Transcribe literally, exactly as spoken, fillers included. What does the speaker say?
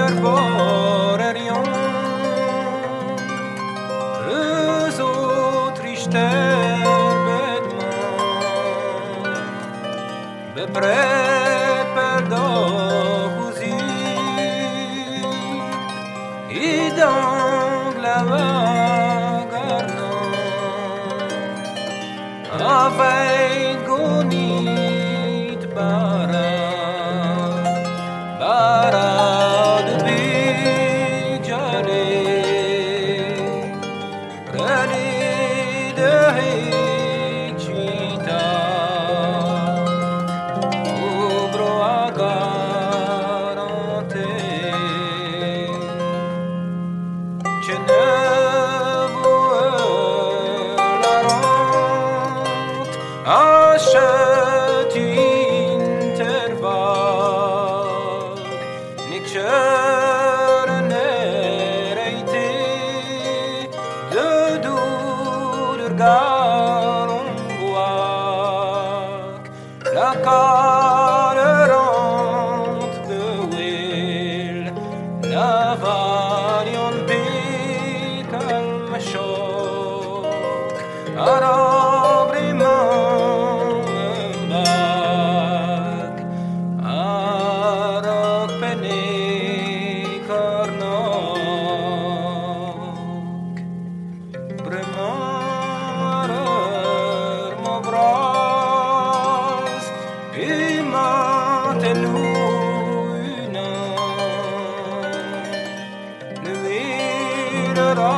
borerion Eus o trister bedman Bepreper do huzi Idang la vagarnon Avei gonit bara Bara de bijare Rani de hikchita Ubro agarante Cenevu la ront Achet interval Nick Sharon été de douleur garon boak La calerante de will La varion pikal mashok Arabri bak Arok peni karnok Bremarer mobras Imaten huina Nuira